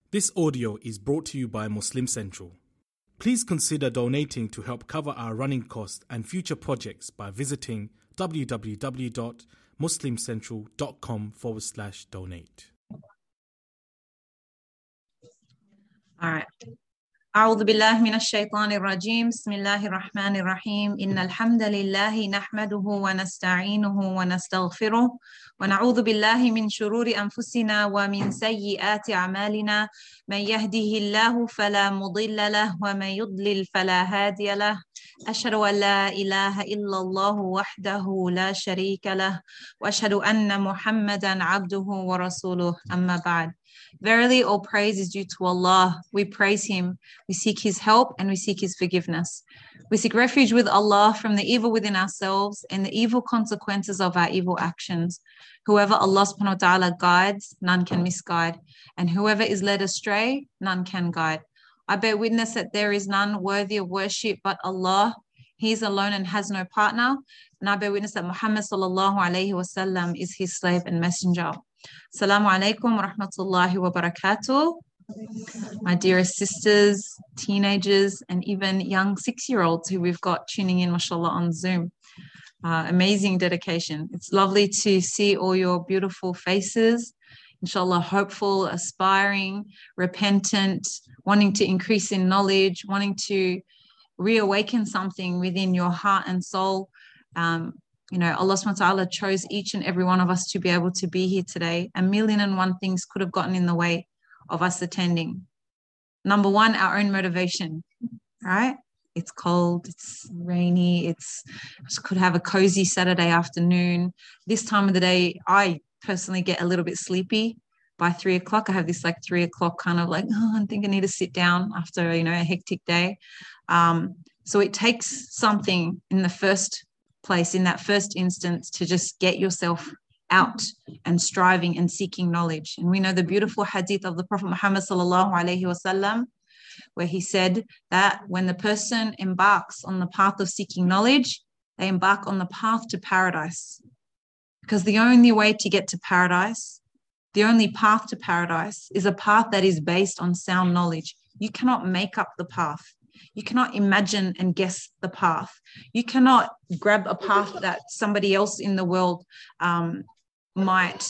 This audio is brought to you by Muslim Central. Please consider donating to help cover our running costs and future projects by visiting www.muslimcentral.com/donate. All right. أعوذ بالله من الشيطان الرجيم بسم الله الرحمن الرحيم إن الحمد لله نحمده ونستعينه ونستغفره ونعوذ بالله من شرور أنفسنا ومن سيئات أعمالنا من يهده الله فلا مضل له ومن يضلل فلا هادي له أشهد أن لا إله إلا الله وحده لا شريك له وأشهد أن محمدا عبده ورسوله أما بعد. Verily, all praise is due to Allah. We praise Him. We seek His help and we seek His forgiveness. We seek refuge with Allah from the evil within ourselves and the evil consequences of our evil actions. Whoever Allah subhanahu wa ta'ala guides, none can misguide. And whoever is led astray, none can guide. I bear witness that there is none worthy of worship but Allah. He is alone and has no partner. And I bear witness that Muhammad sallallahu alayhi wasallam is His slave and messenger. Assalamu alaikum wa rahmatullahi wa barakatuh. My dearest sisters, teenagers, and even young 6-year-olds who we've got tuning in, mashallah, on Zoom. Amazing dedication. It's lovely to see all your beautiful faces, inshallah, hopeful, aspiring, repentant, wanting to increase in knowledge, wanting to reawaken something within your heart and soul. Allah subhanahu wa ta'ala chose each and every one of us to be able to be here today. 1,000,001 things could have gotten in the way of us attending. Number one, our own motivation, right? It's cold, it's rainy, could have a cozy Saturday afternoon. This time of the day, I personally get a little bit sleepy by 3 o'clock. I have this 3 o'clock kind of I think I need to sit down after, a hectic day. So it takes something in the first place, in that first instance, to just get yourself out and striving and seeking knowledge. And we know the beautiful hadith of the Prophet Muhammad sallallahu alaihi wasallam, where he said that when the person embarks on the path of seeking knowledge, they embark on the path to paradise. Because the only way to get to paradise, the only path to paradise, is a path that is based on sound knowledge. You cannot make up the path. You cannot imagine and guess the path. You cannot grab a path that somebody else in the world might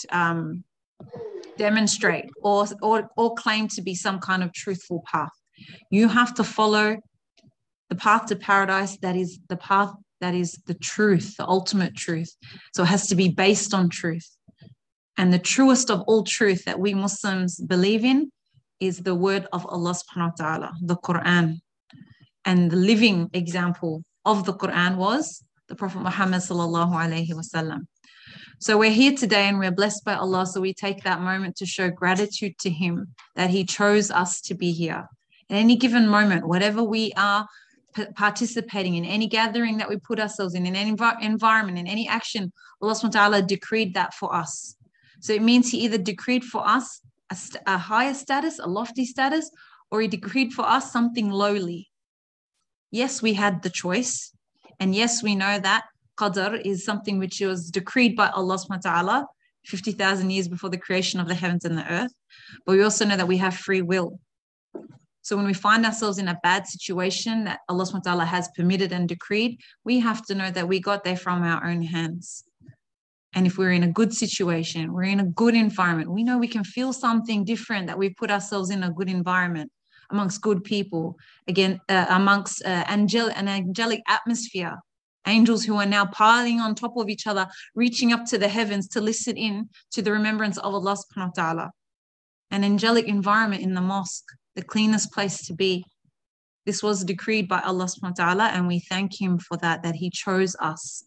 demonstrate or claim to be some kind of truthful path. You have to follow the path to paradise. That is the path that is the truth, the ultimate truth. So it has to be based on truth. And the truest of all truth that we Muslims believe in is the word of Allah subhanahu wa ta'ala, the Quran. And the living example of the Quran was the Prophet Muhammad sallallahu alaihi wasallam. So we're here today and we're blessed by Allah. So we take that moment to show gratitude to Him that He chose us to be here. At any given moment, whatever we are participating in, any gathering that we put ourselves in any environment, in any action, Allah subhanahu wa ta'ala decreed that for us. So it means He either decreed for us a higher status, a lofty status, or He decreed for us something lowly. Yes, we had the choice. And yes, we know that qadr is something which was decreed by Allah subhanahu wa ta'ala 50,000 years before the creation of the heavens and the earth. But we also know that we have free will. So when we find ourselves in a bad situation that Allah subhanahu wa ta'ala has permitted and decreed, we have to know that we got there from our own hands. And if we're in a good situation, we're in a good environment, we know we can feel something different, that we put ourselves in a good environment, amongst good people, again, amongst an angelic atmosphere, angels who are now piling on top of each other, reaching up to the heavens to listen in to the remembrance of Allah subhanahu wa ta'ala. An angelic environment in the mosque, the cleanest place to be. This was decreed by Allah subhanahu wa ta'ala, and we thank Him for that He chose us.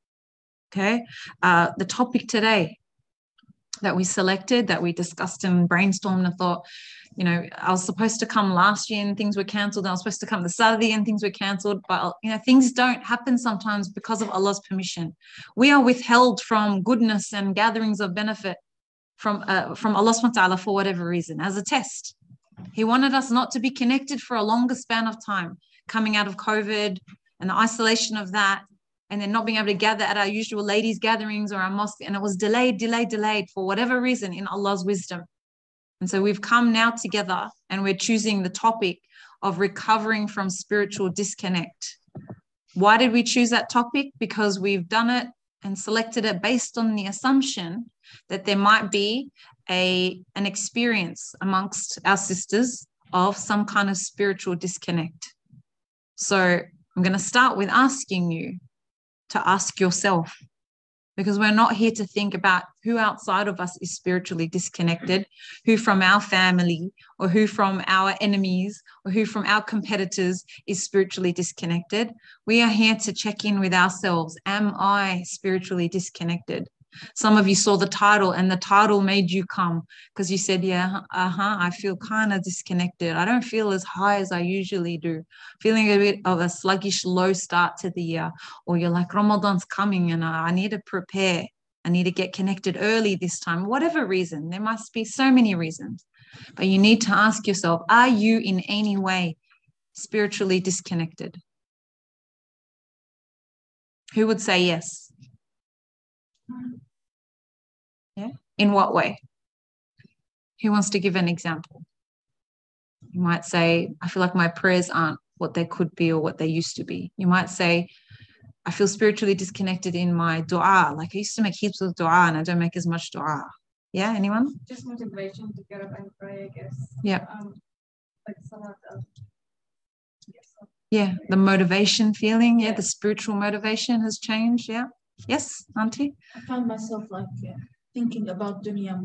Okay, the topic today that we selected, that we discussed and brainstormed and thought, I was supposed to come last year and things were cancelled. I was supposed to come the Saturday and things were cancelled. But, things don't happen sometimes because of Allah's permission. We are withheld from goodness and gatherings of benefit from Allah subhanahu wa ta'ala for whatever reason, as a test. He wanted us not to be connected for a longer span of time, coming out of COVID and the isolation of that, and then not being able to gather at our usual ladies' gatherings or our mosque. And it was delayed for whatever reason in Allah's wisdom. And so we've come now together and we're choosing the topic of recovering from spiritual disconnect. Why did we choose that topic? Because we've done it and selected it based on the assumption that there might be an experience amongst our sisters of some kind of spiritual disconnect. So I'm going to start with asking you to ask yourself, because we're not here to think about who outside of us is spiritually disconnected, who from our family or who from our enemies or who from our competitors is spiritually disconnected. We are here to check in with ourselves. Am I spiritually disconnected? Some of you saw the title and the title made you come because you said, yeah, I feel kind of disconnected. I don't feel as high as I usually do. Feeling a bit of a sluggish, low start to the year. Or you're like, Ramadan's coming and I need to prepare. I need to get connected early this time. Whatever reason, there must be so many reasons. But you need to ask yourself, are you in any way spiritually disconnected? Who would say yes? Yeah. In what way? Who wants to give an example? You might say, I feel like my prayers aren't what they could be or what they used to be. You might say, I feel spiritually disconnected in my dua. Like I used to make heaps of dua and I don't make as much dua. Yeah, anyone? Just motivation to get up and pray, I guess. Yeah. Like some of the... Yeah, the motivation feeling. Yeah, the spiritual motivation has changed. Yeah. Yes, Auntie? I found myself like thinking about dunya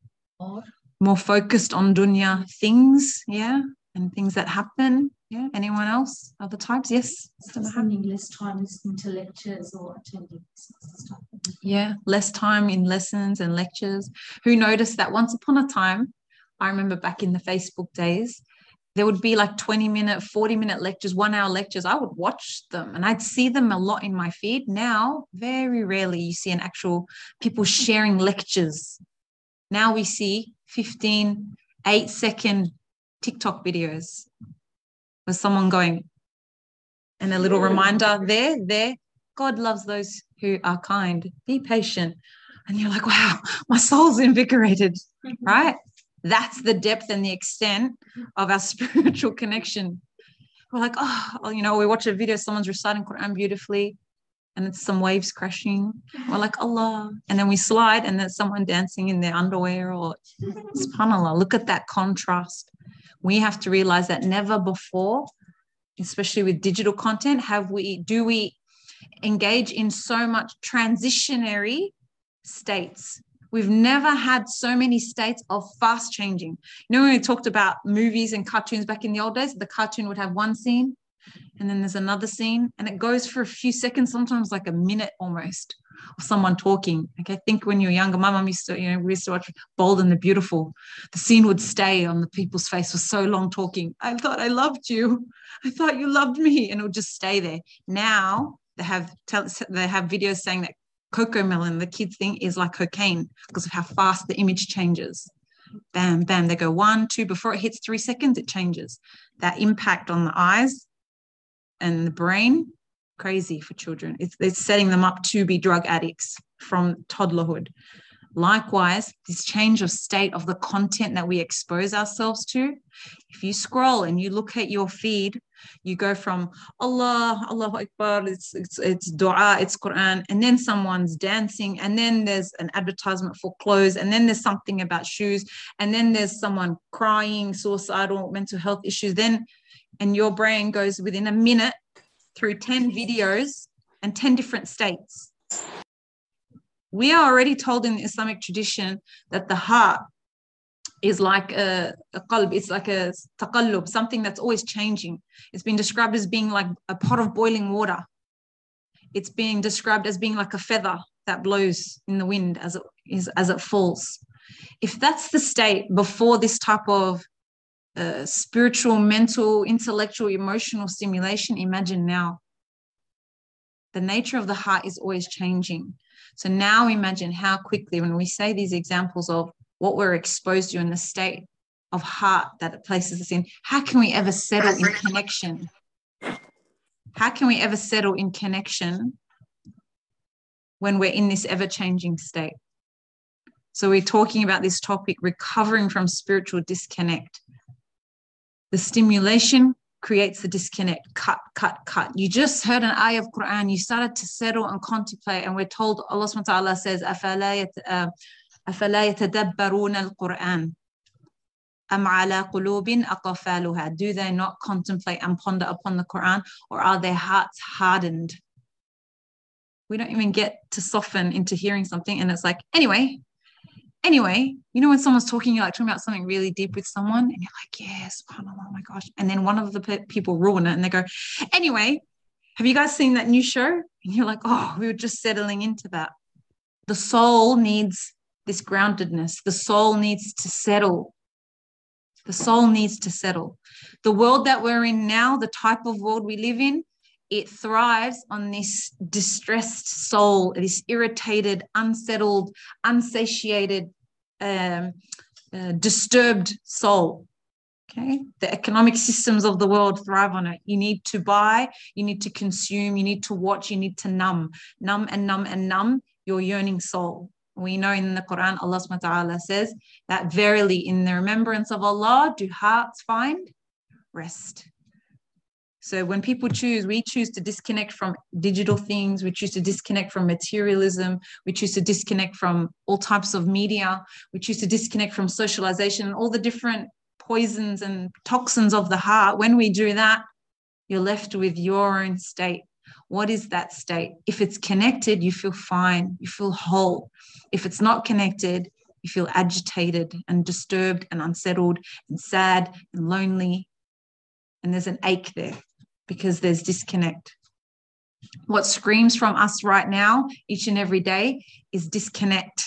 more focused on dunya things, yeah, and things that happen. Yeah. Anyone else? Other types? Yes. Spending less time listening to lectures or attending stuff. Yeah, less time in lessons and lectures. Who noticed that once upon a time, I remember back in the Facebook days, there would be like 20-minute, 40-minute lectures, 1-hour lectures. I would watch them and I'd see them a lot in my feed. Now, very rarely you see an actual people sharing lectures. Now we see 15, 8-second TikTok videos with someone going, and a little reminder there, God loves those who are kind. Be patient. And you're like, wow, my soul's invigorated, right? That's the depth and the extent of our spiritual connection. We're like, we watch a video, someone's reciting Quran beautifully, and it's some waves crashing. We're like, Allah. And then we slide, and there's someone dancing in their underwear, or subhanAllah. Look at that contrast. We have to realize that never before, especially with digital content, do we engage in so much transitionary states. We've never had so many states of fast changing. You know, when we talked about movies and cartoons back in the old days, the cartoon would have one scene and then there's another scene and it goes for a few seconds, sometimes like a minute almost, of someone talking. Like I think when you were younger, my mum used to, we used to watch Bold and the Beautiful. The scene would stay on the people's face for so long talking. I thought I loved you. I thought you loved me. And it would just stay there. Now they have videos saying that Cocomelon, the kids thing, is like cocaine because of how fast the image changes. Bam, bam. They go 1, 2, before it hits 3 seconds, it changes. That impact on the eyes and the brain, crazy for children. It's setting them up to be drug addicts from toddlerhood. Likewise, this change of state of the content that we expose ourselves to. If you scroll and you look at your feed, you go from Allah, Allahu Akbar, it's dua, it's Quran, and then someone's dancing, and then there's an advertisement for clothes, and then there's something about shoes, and then there's someone crying, suicidal, mental health issues, and your brain goes within a minute through 10 videos and 10 different states. We are already told in the Islamic tradition that the heart is like a qalb, it's like a taqallub, something that's always changing. It's been described as being like a pot of boiling water. It's being described as being like a feather that blows in the wind as it falls. If that's the state before this type of spiritual, mental, intellectual, emotional stimulation, imagine now. The nature of the heart is always changing. So now imagine how quickly, when we say these examples of what we're exposed to in the state of heart that it places us in, how can we ever settle in connection? How can we ever settle in connection when we're in this ever-changing state? So we're talking about this topic, recovering from spiritual disconnect. The stimulation creates the disconnect. Cut, cut, cut. You just heard an ayah of Quran. You started to settle and contemplate. And we're told, Allah subhanahu wa ta'ala says, أَفَلَا يَتَدَبَّرُونَ الْقُرْآنَ أَمْ عَلَى قُلُوبٍ أَقْفَالُهَا. Do they not contemplate and ponder upon the Quran, or are their hearts hardened? We don't even get to soften into hearing something. And it's like, anyway, you know, when someone's talking, you're like talking about something really deep with someone, and you're like, yes, subhanAllah, oh my gosh. And then one of the people ruin it and they go, anyway, have you guys seen that new show? And you're like, oh, we were just settling into that. The soul needs this groundedness. The soul needs to settle. The soul needs to settle. The world that we're in now, the type of world we live in, it thrives on this distressed soul, this irritated, unsettled, unsatiated, disturbed soul. Okay, the economic systems of the world thrive on it. You need to buy, you need to consume, you need to watch, you need to numb your yearning soul. We know in the Quran, Allah subhanahu wa ta'ala says that verily in the remembrance of Allah do hearts find rest. So when people we choose to disconnect from digital things, we choose to disconnect from materialism, we choose to disconnect from all types of media, we choose to disconnect from socialization and all the different poisons and toxins of the heart. When we do that, you're left with your own state. What is that state? If it's connected, you feel fine, you feel whole. If it's not connected, you feel agitated and disturbed and unsettled and sad and lonely. And there's an ache there because there's disconnect. What screams from us right now, each and every day, is disconnect.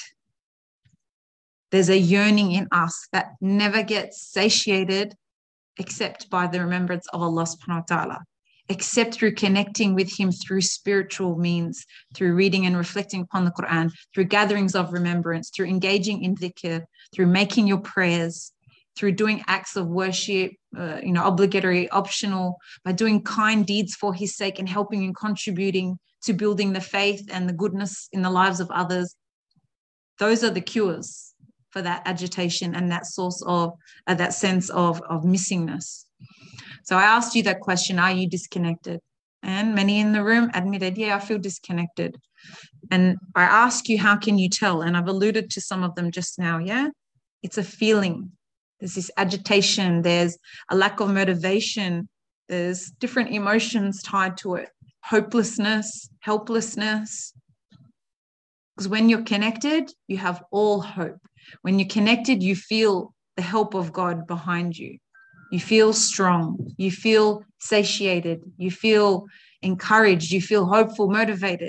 There's a yearning in us that never gets satiated except by the remembrance of Allah subhanahu wa ta'ala, except through connecting with Him through spiritual means, through reading and reflecting upon the Quran, through gatherings of remembrance, through engaging in dhikr, through making your prayers, through doing acts of worship, obligatory, optional, by doing kind deeds for His sake and helping and contributing to building the faith and the goodness in the lives of others. Those are the cures for that agitation and that source of that sense of missingness. So I asked you that question, are you disconnected? And many in the room admitted, yeah, I feel disconnected. And I ask you, how can you tell? And I've alluded to some of them just now, yeah? It's a feeling. There's this agitation, there's a lack of motivation, there's different emotions tied to it, hopelessness, helplessness. Because when you're connected, you have all hope. When you're connected, you feel the help of God behind you. You feel strong, you feel satiated, you feel encouraged, you feel hopeful, motivated.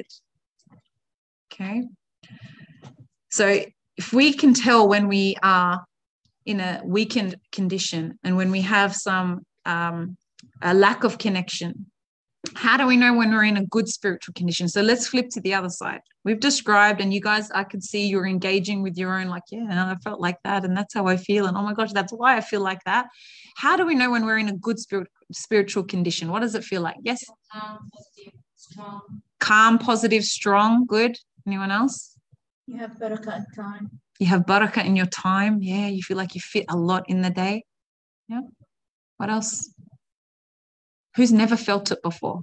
Okay. So if we can tell when we are in a weakened condition and when we have some a lack of connection, how do we know when we're in a good spiritual condition? So let's flip to the other side. We've described, and you guys, I could see you're engaging with your own, like, yeah, I felt like that, and that's how I feel, and oh my gosh, that's why I feel like that. How do we know when we're in a good spiritual condition? What does it feel like? Yes? Positive, strong. Calm, positive, strong. Good. Anyone else? You have barakah in time. You have barakah in your time. Yeah, you feel like you fit a lot in the day. Yeah. What else? Who's never felt it before?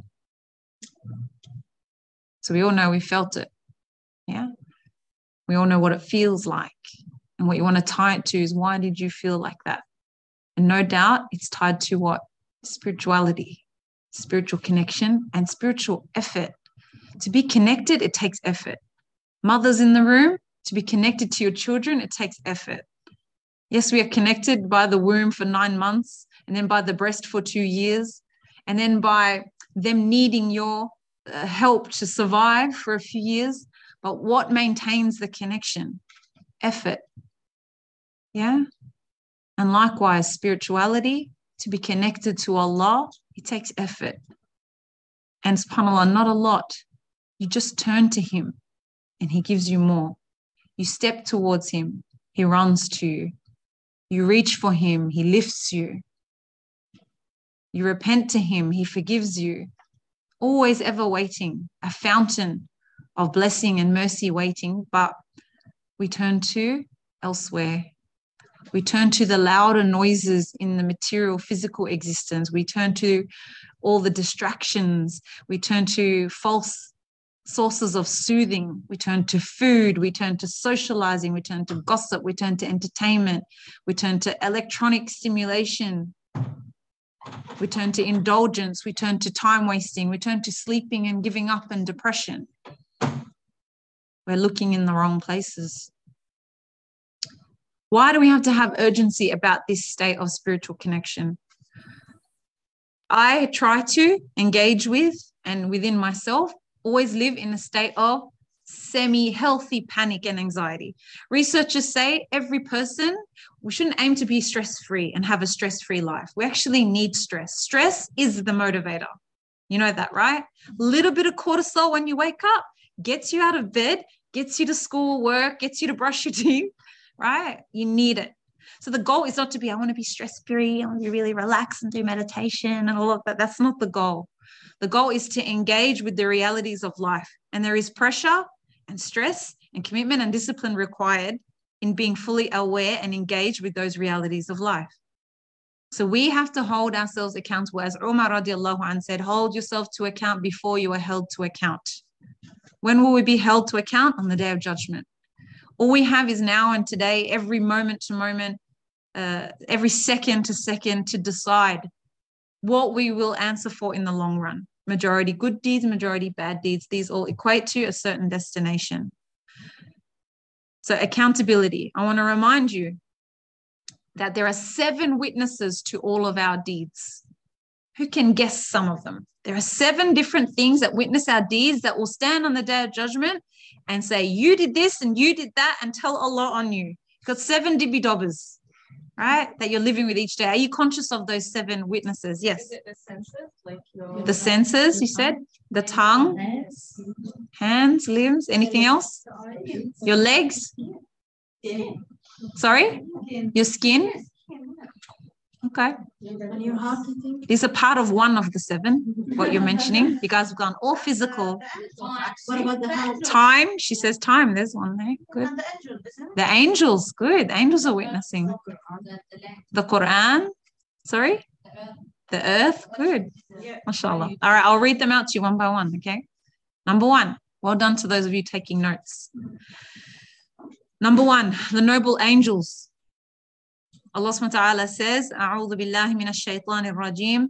So we all know we felt it. Yeah. We all know what it feels like. And what you want to tie it to is, why did you feel like that? And no doubt it's tied to what? Spirituality, spiritual connection, and spiritual effort. To be connected, it takes effort. Mothers in the room, to be connected to your children, it takes effort. Yes, we are connected by the womb for 9 months, and then by the breast for 2 years, and then by them needing your help to survive for a few years. But what maintains the connection? Effort. Yeah? And likewise, spirituality, to be connected to Allah, it takes effort. And subhanAllah, not a lot. You just turn to Him and He gives you more. You step towards Him, He runs to you. You reach for Him, He lifts you. You repent to Him, He forgives you. Always ever waiting, a fountain of blessing and mercy waiting, but we turn to elsewhere. We turn to the louder noises in the material, physical existence. We turn to all the distractions. We turn to false sources of soothing. We turn to food. We turn to socializing. We turn to gossip. We turn to entertainment. We turn to electronic stimulation. We turn to indulgence. We turn to time wasting. We turn to sleeping and giving up and depression. We're looking in the wrong places. Why do we have to have urgency about this state of spiritual connection? I try to engage with and within myself always live in a state of semi-healthy panic and anxiety. Researchers say every person, we shouldn't aim to be stress-free and have a stress-free life. We actually need stress. Stress is the motivator. You know that, right? A little bit of cortisol when you wake up gets you out of bed, gets you to school, work, gets you to brush your teeth, right? You need it. So the goal is not to be, I want to be stress-free, I want to be really relaxed and do meditation and all of that. That's not the goal. The goal is to engage with the realities of life. And there is pressure and stress and commitment and discipline required in being fully aware and engaged with those realities of life. So we have to hold ourselves accountable. As Umar radiallahu anh said, hold yourself to account before you are held to account. When will we be held to account? On the day of judgment. All we have is now and today, every moment to moment, every second to second to decide what we will answer for in the long run. Majority good deeds, majority bad deeds. These all equate to a certain destination. So accountability. I want to remind you that there are 7 witnesses to all of our deeds. Who can guess some of them? There are 7 different things that witness our deeds that will stand on the day of judgment and say, you did this and you did that, and tell Allah on you. You've got 7 dibby dobbers, right, that you're living with each day. Are you conscious of those 7 witnesses? Yes. Is it the senses? Like your The senses, you said? The tongue, hands, limbs, anything else? Your legs? Sorry? Your skin? Okay. These are part of one of the 7, what you're mentioning. You guys have gone all physical. What about the health? Time, she says time. There's one there. Good. And the angel, isn't it? The angels, good. The angels are witnessing. The Quran, sorry? The earth, good. MashaAllah. All right, I'll read them out to you one by one, okay? Number 1, well done to those of you taking notes. Number 1, the noble angels. Allah subhanahu wa ta'ala says, أعوذ بالله من الشيطان الرجيم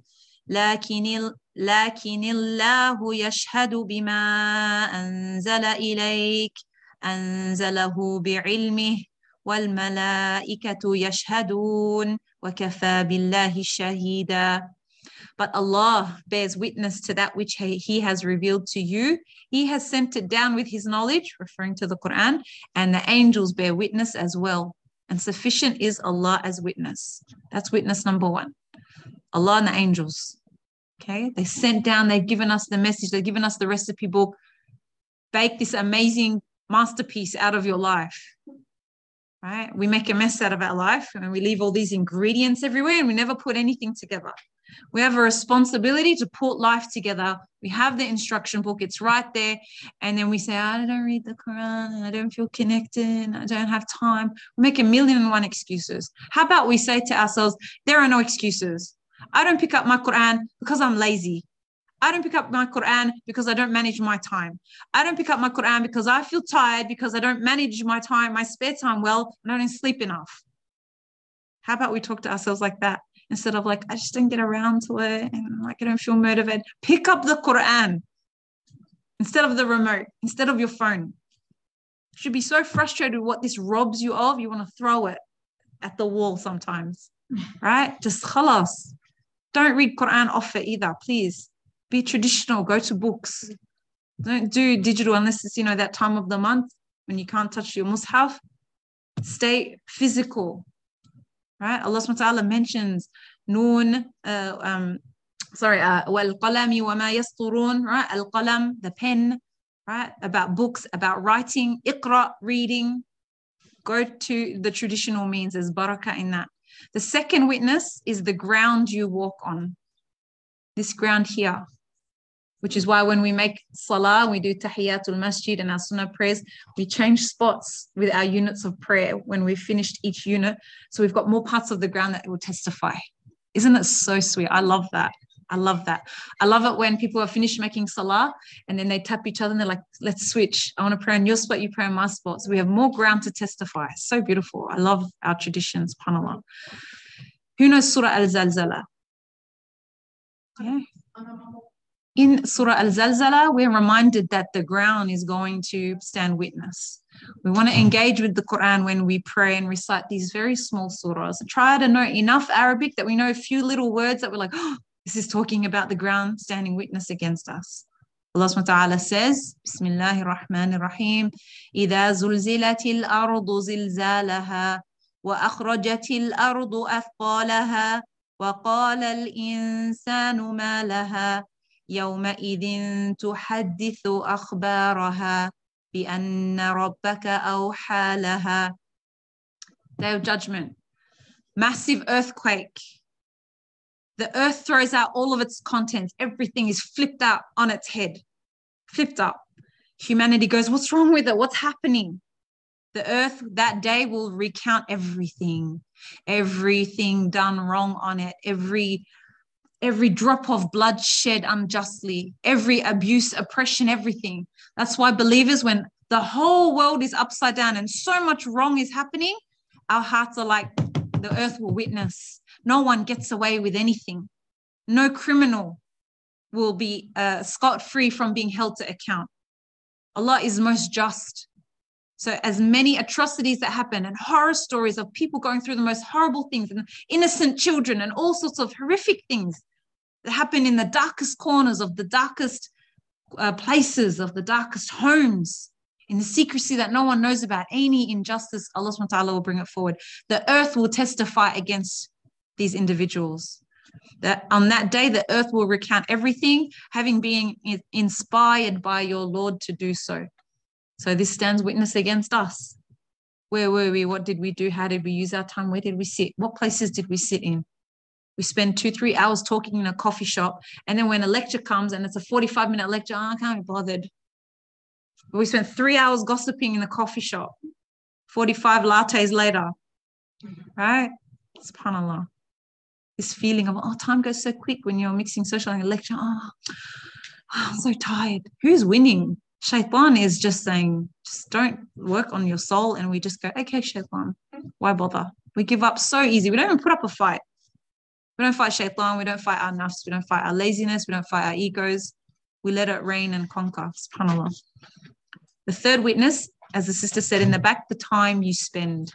لكن الله يشهد بما أنزل إليك أنزله بعلمه والملائكة يشهدون وكفى بالله شهيدا. But Allah bears witness to that which He has revealed to you. He has sent it down with His knowledge, referring to the Quran, and the angels bear witness as well. And sufficient is Allah as witness. That's witness number 1. Allah and the angels. Okay, they sent down, they've given us the message, they've given us the recipe book. Bake this amazing masterpiece out of your life. Right? We make a mess out of our life and we leave all these ingredients everywhere and we never put anything together. We have a responsibility to put life together. We have the instruction book, it's right there. And then we say, I don't read the Quran and I don't feel connected, I don't have time. We make 1,000,001 excuses. How about we say to ourselves, there are no excuses. I don't pick up my Quran because I'm lazy. I don't pick up my Quran because I don't manage my time. I don't pick up my Quran because I feel tired, because I don't manage my time, my spare time well, and I don't sleep enough. How about we talk to ourselves like that? Instead of like, I just don't get around to it and like I don't feel motivated. Pick up the Quran instead of the remote, instead of your phone. You should be so frustrated with what this robs you of, you want to throw it at the wall sometimes, right? Just khalas. Don't read Quran off it either, please. Be traditional, go to books. Don't do digital unless it's, that time of the month when you can't touch your mushaf. Stay physical. Right? Allah subhanahu wa ta'ala mentions Noon, wal-qalami wa ma yasturun, right? Al-qalam, the pen, right? About books, about writing, iqra, reading. Go to the traditional means. There's barakah in that. The second witness is the ground you walk on. This ground here. which is why when we make salah, we do tahiyatul masjid and our sunnah prayers, we change spots with our units of prayer when we've finished each unit. So we've got more parts of the ground that will testify. Isn't it so sweet? I love that. I love that. I love it when people are finished making salah and then they tap each other and they're like, let's switch. I want to pray on your spot, you pray on my spot. So we have more ground to testify. It's so beautiful. I love our traditions, subhanAllah. Who knows Surah Al-Zalzala? Yeah. In Surah Al-Zalzala, we're reminded that the ground is going to stand witness. We want to engage with the Quran when we pray and recite these very small surahs. Try to know enough Arabic that we know a few little words that we're like, oh, this is talking about the ground standing witness against us. Allah subhanahu wa ta'ala says, Bismillahir Rahmanir Rahim, إِذَا زُلْزِلَتِ الْأَرْضُ زِلْزَالَهَا وَأَخْرَجَتِ الْأَرْضُ أَثْقَالَهَا وَقَالَ الْإِنسَانُ مَا لَهَا يَوْمَئِذٍ تُحَدِّثُ أَخْبَارَهَا بِأَنَّ رَبَّكَ أَوْحَى لَهَا. Day of Judgment. Massive earthquake. The earth throws out all of its contents. Everything is flipped out on its head. Flipped up. Humanity goes, what's wrong with it? What's happening? The earth that day will recount everything. Everything done wrong on it. Every drop of blood shed unjustly. Every abuse, oppression, everything. That's why believers, when the whole world is upside down and so much wrong is happening, our hearts are like, the earth will witness. No one gets away with anything. No criminal will be scot-free from being held to account. Allah is most just. So as many atrocities that happen and horror stories of people going through the most horrible things and innocent children and all sorts of horrific things that happen in the darkest corners of the darkest places, of the darkest homes, in the secrecy that no one knows about, any injustice, Allah subhanahu wa ta'ala will bring it forward. The earth will testify against these individuals. That on that day, the earth will recount everything, having been inspired by your Lord to do so. So this stands witness against us. Where were we? What did we do? How did we use our time? Where did we sit? What places did we sit in? We spend 2-3 hours talking in a coffee shop. And then when a lecture comes and it's a 45-minute lecture, I can't be bothered. But we spent 3 hours gossiping in a coffee shop. 45 lattes later. Right? SubhanAllah. This feeling of, oh, time goes so quick when you're mixing social and a lecture. Oh, I'm so tired. Who's winning? Shaitan is just saying, just don't work on your soul. And we just go, okay, Shaitan, why bother? We give up so easy. We don't even put up a fight. We don't fight Shaitan. We don't fight our nafs. We don't fight our laziness. We don't fight our egos. We let it reign and conquer. SubhanAllah. The third witness, as the sister said in the back, the time you spend.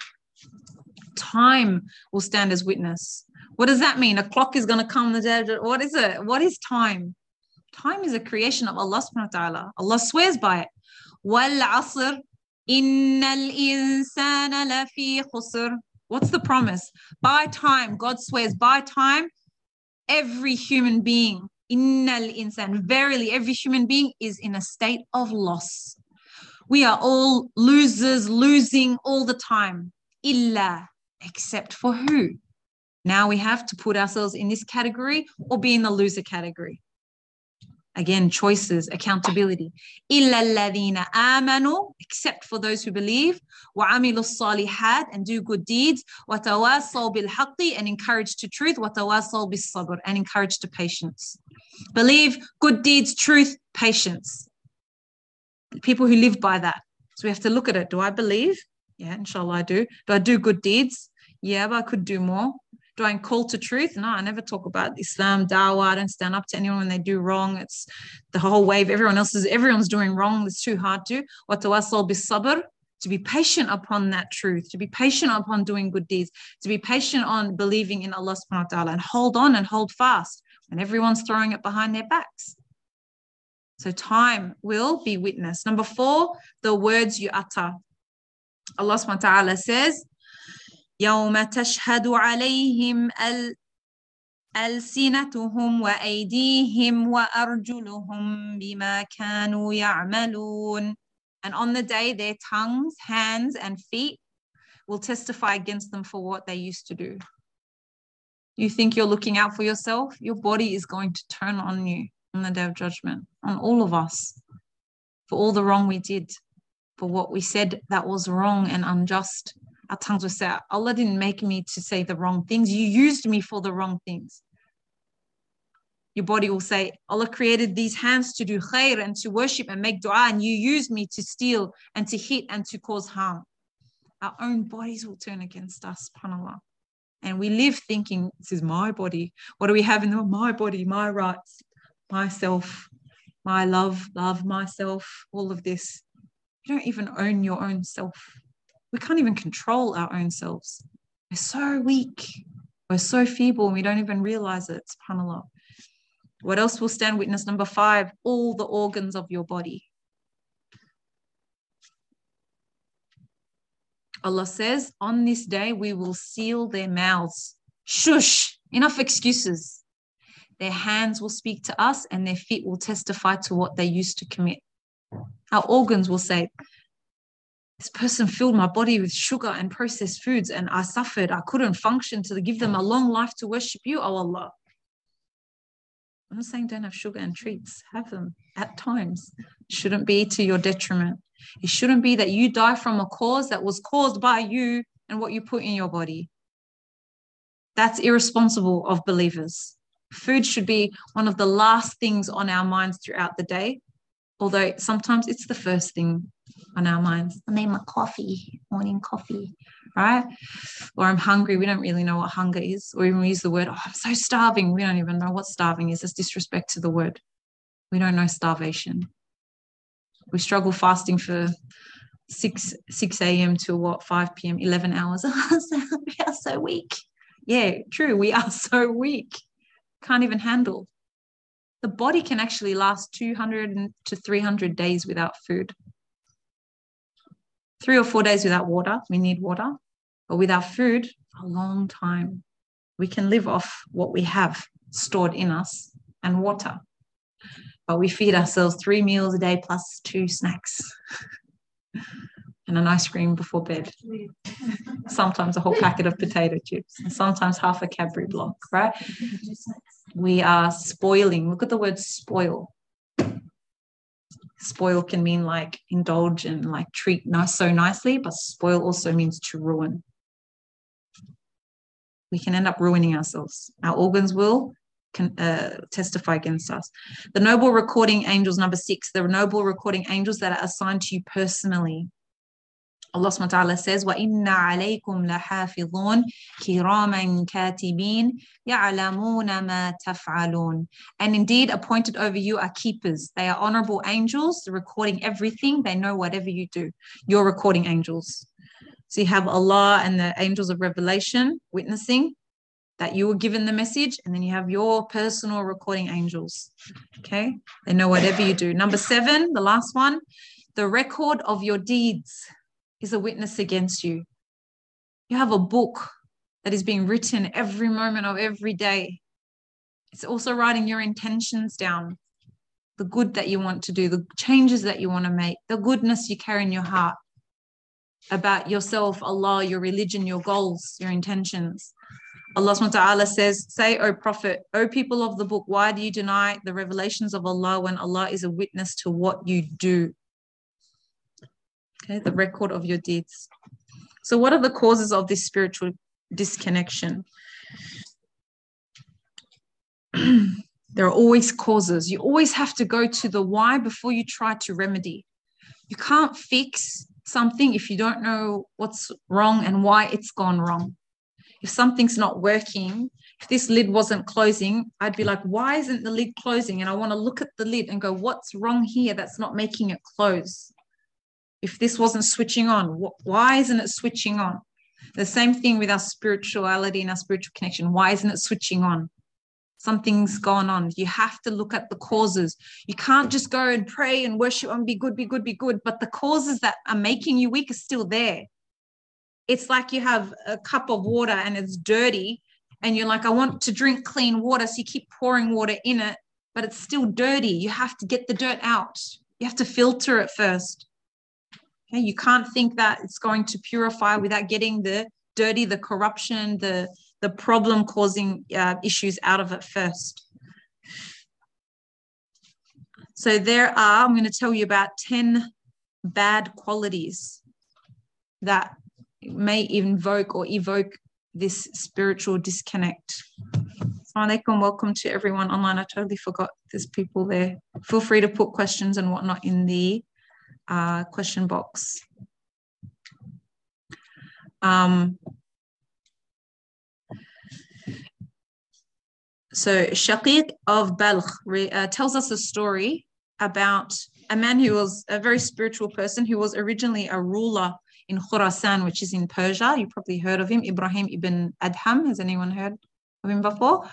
Time will stand as witness. What does that mean? A clock is going to come the day. What is it? What is time? Time is a creation of Allah subhanahu wa ta'ala. Allah swears by it. وَالْعَصْرِ إِنَّ الْإِنسَانَ لَفِي خُسْرٍ. What's the promise? By time, God swears, by time, every human being, إِنَّ الْإِنسَانَ, verily every human being is in a state of loss. We are all losers, losing all the time. Illa, except for who? Now we have to put ourselves in this category or be in the loser category. Again, choices, accountability. إِلَّا الَّذِينَ آمَنُوا, except for those who believe, وَعَمِلُوا الصَّالِحَاتِ, and do good deeds, وَتَوَاصَوْا بِالْحَقِّ, and encourage to truth, وَتَوَاصَوْا بِالصَّبْرِ, and encourage to patience. Believe, good deeds, truth, patience. People who live by that. So we have to look at it. Do I believe? Yeah, inshallah I do. Do I do good deeds? Yeah, but I could do more. Do I call to truth? No, I never talk about Islam, dawah. I don't stand up to anyone when they do wrong. It's the whole wave. Everyone's doing wrong. It's too hard to. وَتَوَاصَوْا بِالصَّبْرِ, to be patient upon that truth, to be patient upon doing good deeds, to be patient on believing in Allah subhanahu wa ta'ala, and hold on and hold fast when everyone's throwing it behind their backs. So time will be witness. Number 4, the words you utter. Allah subhanahu wa ta'ala says, يَوْمَ تَشْهَدُ عَلَيْهِمْ أَلْسِنَتُهُمْ وَأَيْدِيهِمْ وَأَرْجُلُهُمْ بِمَا كَانُوا يَعْمَلُونَ. And on the day, their tongues, hands, and feet will testify against them for what they used to do. You think you're looking out for yourself? Your body is going to turn on you. on the day of judgment, on all of us, for all the wrong we did, for what we said that was wrong and unjust. Our tongues will say, Allah didn't make me to say the wrong things. You used me for the wrong things. Your body will say, Allah created these hands to do khair and to worship and make dua, and you used me to steal and to hit and to cause harm. Our own bodies will turn against us, subhanAllah. And we live thinking, this is my body. What do we have in my body, my rights, myself, my love myself, all of this. You don't even own your own self. We can't even control our own selves. We're so weak. We're so feeble, and we don't even realize it, subhanAllah. What else will stand witness? Number 5, all the organs of your body. Allah says, on this day, we will seal their mouths. Shush, enough excuses. Their hands will speak to us, and their feet will testify to what they used to commit. Our organs will say, this person filled my body with sugar and processed foods, and I suffered. I couldn't function to give them a long life to worship you, oh Allah. I'm not saying don't have sugar and treats. Have them at times. It shouldn't be to your detriment. It shouldn't be that you die from a cause that was caused by you and what you put in your body. That's irresponsible of believers. Food should be one of the last things on our minds throughout the day, although sometimes it's the first thing on our minds. I need my coffee, morning coffee, right? Or I'm hungry. We don't really know what hunger is. Or even we use the word, oh, I'm so starving. We don't even know what starving is. It's disrespect to the word. We don't know starvation. We struggle fasting for 6 a.m. to 5 p.m., 11 hours. We are so weak. Yeah, true. We are so weak. Can't even handle. The body can actually last 200 to 300 days without food. 3 or 4 days without water. We need water. But without food, a long time. We can live off what we have stored in us and water. But we feed ourselves 3 meals a day plus 2 snacks and an ice cream before bed. Sometimes a whole packet of potato chips, and sometimes half a Cadbury block, right? We are spoiling. Look at the word spoil. Spoil can mean like indulge and like treat so nicely, but spoil also means to ruin. We can end up ruining ourselves. Our organs will testify against us. The noble recording angels, number 6, the noble recording angels that are assigned to you personally. Allah subhanahu wa ta'ala says, وَإِنَّ عَلَيْكُمْ لَحَافِظُونَ كِرَامًا كَاتِبِينَ يَعْلَمُونَ مَا تَفْعَلُونَ. And indeed, appointed over you are keepers. They are honorable angels, recording everything. They know whatever you do. You're recording angels. So you have Allah and the angels of revelation witnessing that you were given the message, and then you have your personal recording angels. Okay? They know whatever you do. Number 7, the last one, the record of your deeds is a witness against you. You have a book that is being written every moment of every day. It's also writing your intentions down, the good that you want to do, the changes that you want to make, the goodness you carry in your heart about yourself, Allah, your religion, your goals, your intentions. Allah subhanahu wa ta'ala says, say, O Prophet, O people of the book, why do you deny the revelations of Allah when Allah is a witness to what you do? Okay, the record of your deeds. So what are the causes of this spiritual disconnection? There are always causes. You always have to go to the why before you try to remedy. You can't fix something if you don't know what's wrong and why it's gone wrong. If something's not working, if this lid wasn't closing, I'd be like, why isn't the lid closing? And I want to look at the lid and go, what's wrong here that's not making it close? If this wasn't switching on, why isn't it switching on? The same thing with our spirituality and our spiritual connection. Why isn't it switching on? Something's gone on. You have to look at the causes. You can't just go and pray and worship and be good, be good, be good. But the causes that are making you weak are still there. It's like you have a cup of water and it's dirty and you're like, I want to drink clean water. So you keep pouring water in it, but it's still dirty. You have to get the dirt out. You have to filter it first. Okay? You can't think that it's going to purify without getting the dirty, the corruption, the problem causing issues out of it first. So I'm going to tell you about 10 bad qualities that may invoke or evoke this spiritual disconnect. Assalamu alaikum, welcome to everyone online. I totally forgot there's people there. Feel free to put questions and whatnot in the question box. So Shaqiq of Balkh tells us a story about a man who was a very spiritual person who was originally a ruler in Khurasan, which is in Persia. You probably heard of him, Ibrahim ibn Adham. Has anyone heard of him before?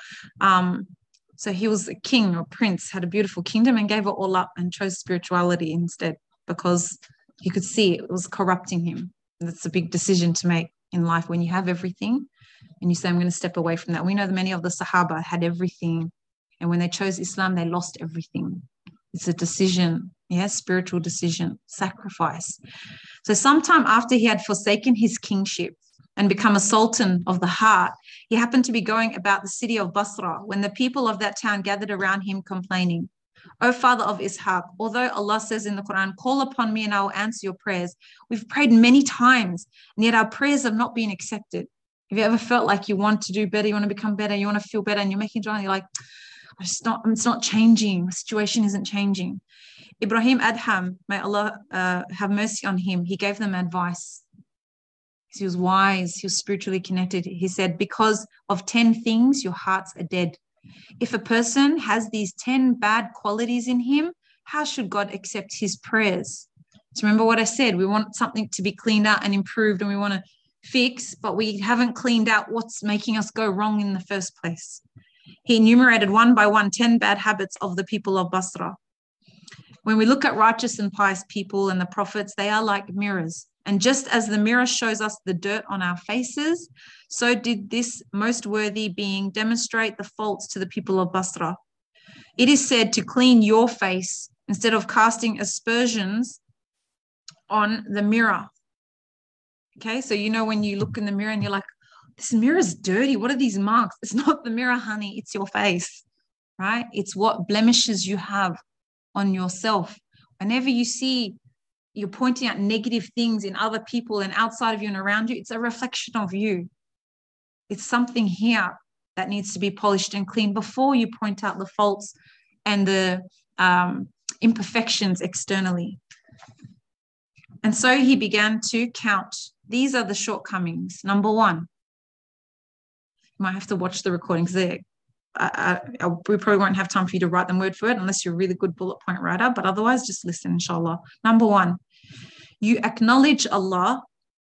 So he was a king or prince, had a beautiful kingdom and gave it all up and chose spirituality instead because he could see it was corrupting him. That's a big decision to make in life when you have everything and you say, I'm going to step away from that. We know that many of the Sahaba had everything, and when they chose Islam, they lost everything. It's a decision, spiritual decision, sacrifice. So sometime after he had forsaken his kingship and become a sultan of the heart, he happened to be going about the city of Basra when the people of that town gathered around him complaining, O father of Ishaq, although Allah says in the Quran, call upon me and I will answer your prayers. We've prayed many times and yet our prayers have not been accepted. Have you ever felt like you want to do better, you want to become better, you want to feel better, and you're making dua and you're like, it's not changing, the situation isn't changing. Ibrahim Adham, may Allah have mercy on him, he gave them advice. He was wise, he was spiritually connected. He said, because of 10 things, your hearts are dead. If a person has these 10 bad qualities in him, how should God accept his prayers? So remember what I said, we want something to be cleaned out and improved and we want to fix, but we haven't cleaned out what's making us go wrong in the first place. He enumerated one by one 10 bad habits of the people of Basra. When we look at righteous and pious people and the prophets, they are like mirrors. And just as the mirror shows us the dirt on our faces, so did this most worthy being demonstrate the faults to the people of Basra. It is said to clean your face instead of casting aspersions on the mirror. Okay, so you know when you look in the mirror and you're like, this mirror is dirty. What are these marks? It's not the mirror, honey. It's your face, right? It's what blemishes you have on yourself. Whenever you see you're pointing out negative things in other people and outside of you and around you, it's a reflection of you. It's something here that needs to be polished and cleaned before you point out the faults and the imperfections externally. And so he began to count. These are the shortcomings. Number 1, you might have to watch the recordings there. We probably won't have time for you to write them word for word unless you're a really good bullet point writer, but otherwise just listen, inshallah. Number 1, you acknowledge Allah.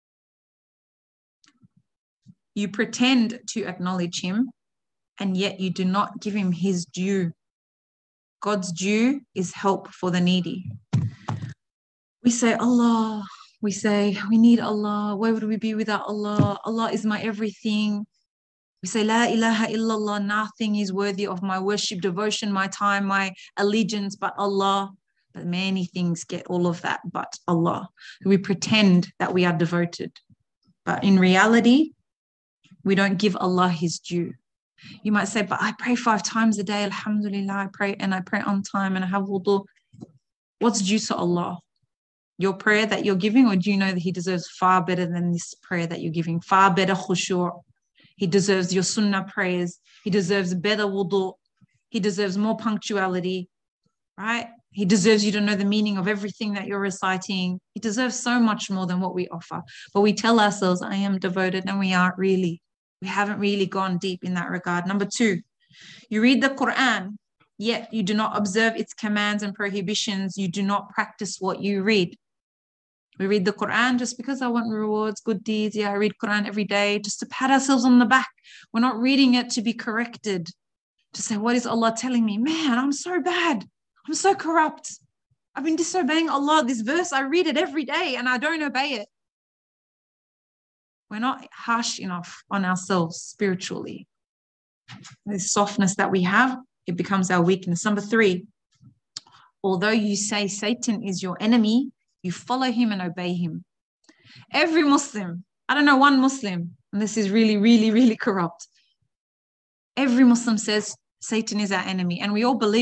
You pretend to acknowledge him, and yet you do not give him his due. God's due is help for the needy. We say, Allah. We say, we need Allah. Where would we be without Allah? Allah is my everything. We say, La ilaha illallah, nothing is worthy of my worship, devotion, my time, my allegiance, but Allah. But many things get all of that, but Allah. We pretend that we are devoted. But in reality, we don't give Allah his due. You might say, but I pray 5 times a day, alhamdulillah, I pray on time and I have wudu. What's due to Allah? Your prayer that you're giving, or do you know that he deserves far better than this prayer that you're giving? Far better khushu'. He deserves your sunnah prayers. He deserves better wudu. He deserves more punctuality, right? He deserves you to know the meaning of everything that you're reciting. He deserves so much more than what we offer. But we tell ourselves, I am devoted, and we aren't really. We haven't really gone deep in that regard. Number 2, you read the Quran, yet you do not observe its commands and prohibitions. You do not practice what you read. We read the Quran just because I want rewards, good deeds. Yeah, I read Quran every day just to pat ourselves on the back. We're not reading it to be corrected, to say, what is Allah telling me? Man, I'm so bad. I'm so corrupt. I've been disobeying Allah. This verse, I read it every day and I don't obey it. We're not harsh enough on ourselves spiritually. This softness that we have, it becomes our weakness. Number 3, although you say Satan is your enemy, you follow him and obey him. Every Muslim, I don't know one Muslim, and this is really, really, really corrupt. Every Muslim says Satan is our enemy, and we all believe it.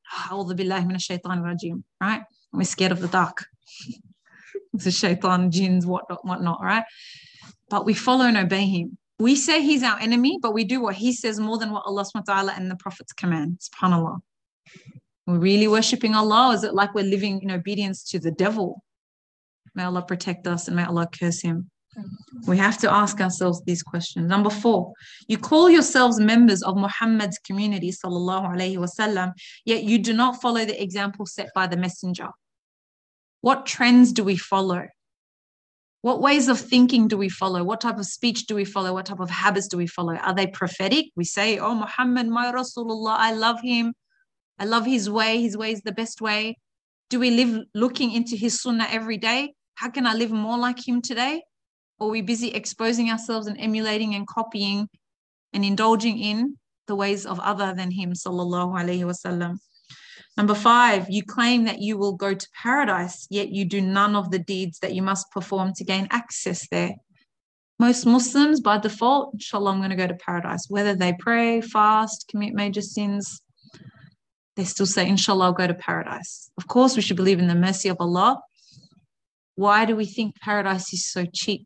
A'udhu billahi minash shaitanir rajim, right? We're scared of the dark. It's a shaitan, jinns, whatnot, right? But we follow and obey him. We say he's our enemy, but we do what he says more than what Allah subhanahu wa ta'ala and the Prophet's command. SubhanAllah. We're really worshipping Allah? Or is it like we're living in obedience to the devil? May Allah protect us and may Allah curse him. We have to ask ourselves these questions. Number 4, you call yourselves members of Muhammad's community, sallallahu alayhi wasallam, yet you do not follow the example set by the messenger. What trends do we follow? What ways of thinking do we follow? What type of speech do we follow? What type of habits do we follow? Are they prophetic? We say, oh, Muhammad, my Rasulullah, I love him. I love his way. His way is the best way. Do we live looking into his sunnah every day? How can I live more like him today? Or are we busy exposing ourselves and emulating and copying and indulging in the ways of other than him, sallallahu alayhi wasallam? Number 5, you claim that you will go to paradise, yet you do none of the deeds that you must perform to gain access there. Most Muslims, by default, inshallah, I'm going to go to paradise. Whether they pray, fast, commit major sins, they still say, inshallah, I'll go to paradise. Of course, we should believe in the mercy of Allah. Why do we think paradise is so cheap?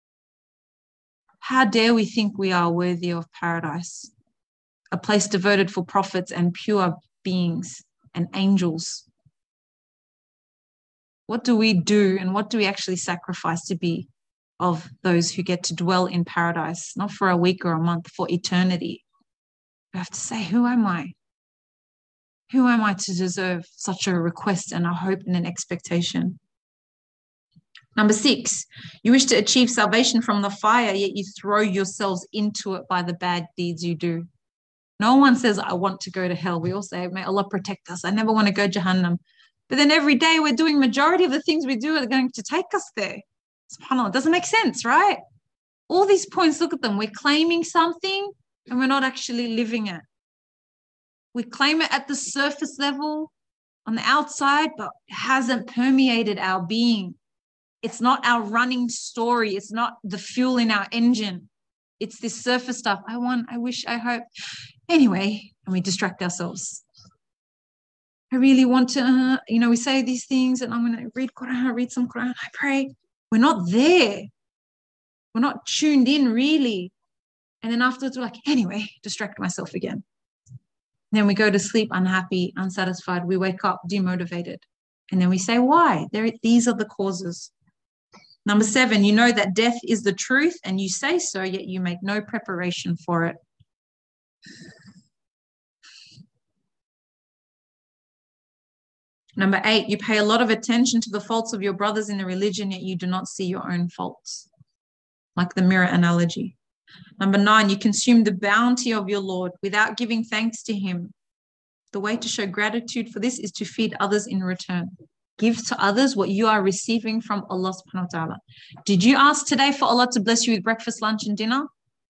How dare we think we are worthy of paradise? A place devoted for prophets and pure beings and angels. What do we do and what do we actually sacrifice to be of those who get to dwell in paradise, not for a week or a month, for eternity? We have to say, who am I? Who am I to deserve such a request and a hope and an expectation? Number 6, you wish to achieve salvation from the fire, yet you throw yourselves into it by the bad deeds you do. No one says, I want to go to hell. We all say, may Allah protect us. I never want to go to Jahannam. But then every day we're doing majority of the things we do are going to take us there. SubhanAllah, it doesn't make sense, right? All these points, look at them. We're claiming something and we're not actually living it. We claim it at the surface level, on the outside, but it hasn't permeated our being. It's not our running story. It's not the fuel in our engine. It's this surface stuff. I want, I wish, I hope. Anyway, and we distract ourselves. I really want to, we say these things and I'm going to read Quran, read some Quran, I pray. We're not there. We're not tuned in really. And then afterwards we're like, anyway, distract myself again. And then we go to sleep unhappy, unsatisfied. We wake up demotivated. And then we say, why? These are the causes. Number 7, you know that death is the truth and you say so, yet you make no preparation for it. Number 8, you pay a lot of attention to the faults of your brothers in the religion, yet you do not see your own faults, like the mirror analogy. Number 9, you consume the bounty of your Lord without giving thanks to him. The way to show gratitude for this is to feed others in return. Give to others what you are receiving from Allah subhanahu wa ta'ala. Did you ask today for Allah to bless you with breakfast, lunch, and dinner?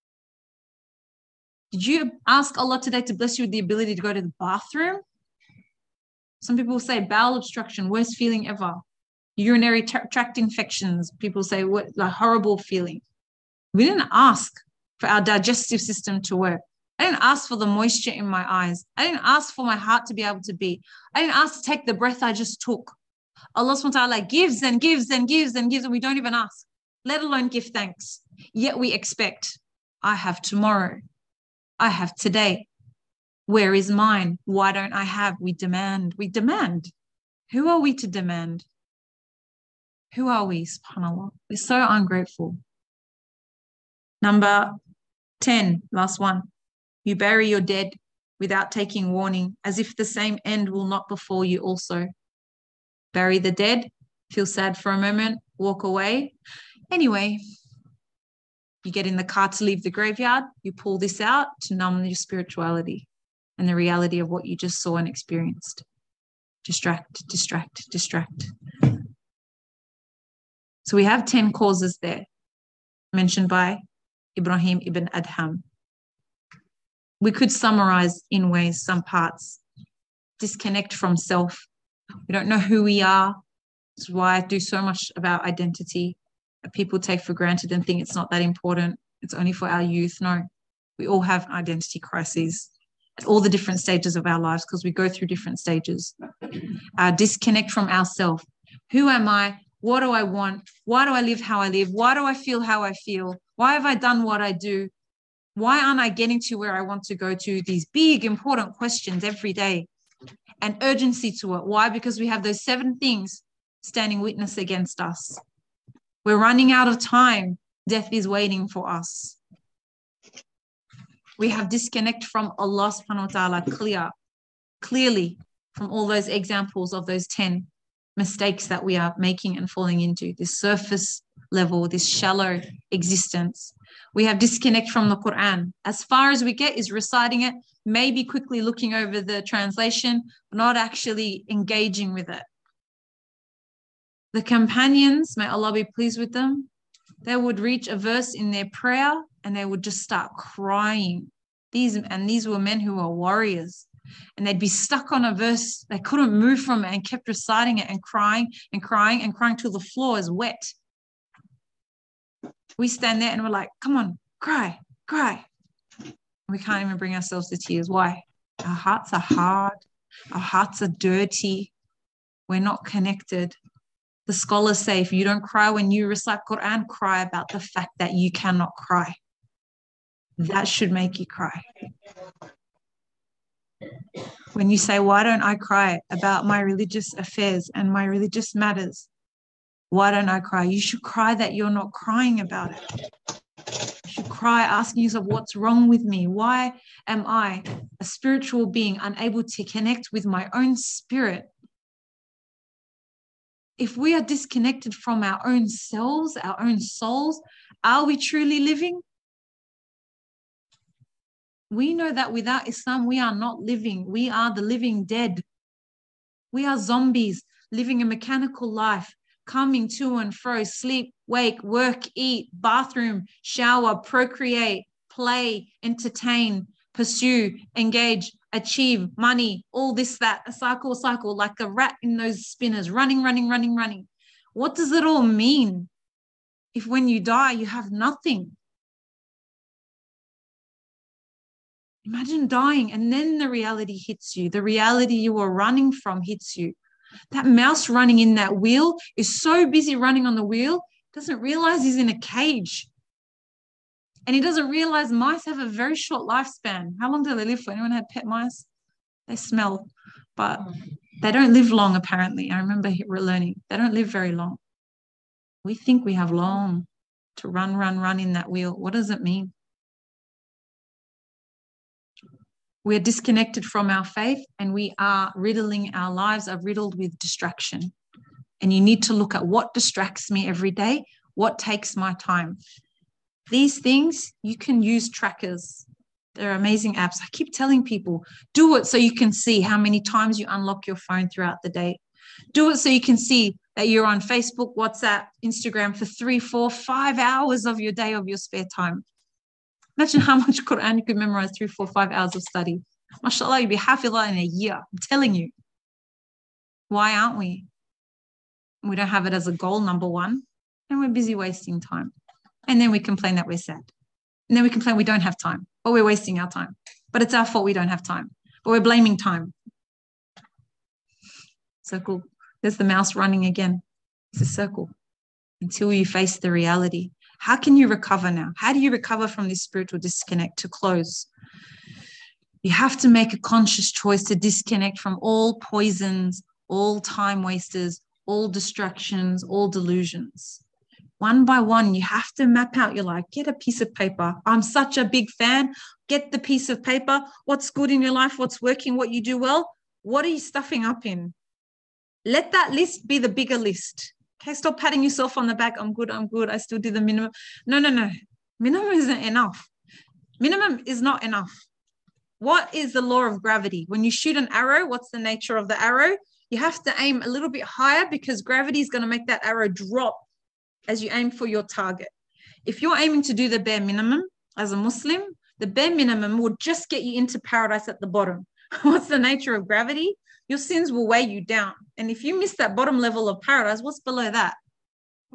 Did you ask Allah today to bless you with the ability to go to the bathroom? Some people say bowel obstruction, worst feeling ever. Urinary tract infections, people say what a horrible feeling. We didn't ask for our digestive system to work. I didn't ask for the moisture in my eyes. I didn't ask for my heart to be able to beat. I didn't ask to take the breath I just took. Allah subhanahu wa ta'ala gives and gives and gives and gives, and we don't even ask, let alone give thanks. Yet we expect, I have tomorrow. I have today. Where is mine? Why don't I have? We demand. We demand. Who are we to demand? Who are we, subhanAllah? We're so ungrateful. Number 10, last one. You bury your dead without taking warning, as if the same end will not befall you also. Bury the dead, feel sad for a moment, walk away. Anyway, you get in the car to leave the graveyard, you pull this out to numb your spirituality and the reality of what you just saw and experienced. Distract, distract, distract. So we have 10 causes there mentioned by Ibrahim ibn Adham. We could summarize in ways, some parts. Disconnect from self. We don't know who we are. This is why I do so much about identity that people take for granted and think it's not that important. It's only for our youth. No, we all have identity crises. at all the different stages of our lives, because we go through different stages. Our disconnect from ourselves. Who am I? What do I want? Why do I live how I live? Why do I feel how I feel? Why have I done what I do? Why aren't I getting to where I want to go to? These big, important questions every day, and urgency to it. Why? Because we have those 7 things standing witness against us. We're running out of time. Death is waiting for us. We have disconnect from Allah subhanahu wa ta'ala clearly from all those examples of those 10 mistakes that we are making and falling into, this surface level, this shallow existence. We have disconnect from the Quran. As far as we get is reciting it, maybe quickly looking over the translation, but not actually engaging with it. The companions, may Allah be pleased with them, they would reach a verse in their prayer and they would just start crying. These were men who were warriors, and they'd be stuck on a verse. They couldn't move from it and kept reciting it and crying and crying and crying till the floor is wet. We stand there and we're like, come on, cry, cry. We can't even bring ourselves to tears. Why? Our hearts are hard. Our hearts are dirty. We're not connected. The scholars say, if you don't cry when you recite Quran, cry about the fact that you cannot cry. That should make you cry. When you say, why don't I cry about my religious affairs and my religious matters? Why don't I cry? You should cry that you're not crying about it. You should cry asking yourself, what's wrong with me? Why am I, a spiritual being, unable to connect with my own spirit? If we are disconnected from our own selves, our own souls, are we truly living? We know that without Islam, we are not living. We are the living dead. We are zombies living a mechanical life, coming to and fro, sleep, wake, work, eat, bathroom, shower, procreate, play, entertain, pursue, engage, achieve, money, all this, that, a cycle, like a rat in those spinners, running. What does it all mean if when you die, you have nothing? Imagine dying and then the reality hits you. The reality you were running from hits you. That mouse running in that wheel is so busy running on the wheel, doesn't realize he's in a cage. And he doesn't realize mice have a very short lifespan. How long do they live for? Anyone had pet mice? They smell, but they don't live long, apparently. I remember learning. They don't live very long. We think we have long to run in that wheel. What does it mean? We're disconnected from our faith, and our lives are riddled with distraction. And you need to look at what distracts me every day, what takes my time. These things, you can use trackers. They're amazing apps. I keep telling people, do it so you can see how many times you unlock your phone throughout the day. Do it so you can see that you're on Facebook, WhatsApp, Instagram for 3, 4, 5 hours of your day of your spare time. Imagine how much Quran you could memorize 3, 4, 5 hours of study. MashaAllah, you'd be hafidh in a year. I'm telling you. Why aren't we? We don't have it as a goal, number one, and we're busy wasting time. And then we complain that we're sad. And then we complain we don't have time, but we're wasting our time. But it's our fault we don't have time, but we're blaming time. Circle. There's the mouse running again. It's a circle until you face the reality. How can you recover now? How do you recover from this spiritual disconnect? To close, you have to make a conscious choice to disconnect from all poisons, all time wasters, all distractions, all delusions. One by one, you have to map out your life. Get a piece of paper. I'm such a big fan. Get the piece of paper. What's good in your life? What's working? What you do well? What are you stuffing up in? Let that list be the bigger list. Okay, stop patting yourself on the back. I'm good. I still do the minimum. No. Minimum isn't enough. Minimum is not enough. What is the law of gravity? When you shoot an arrow, what's the nature of the arrow? You have to aim a little bit higher because gravity is going to make that arrow drop as you aim for your target. If you're aiming to do the bare minimum as a Muslim, the bare minimum will just get you into paradise at the bottom. What's the nature of gravity? Your sins will weigh you down. And if you miss that bottom level of paradise, what's below that?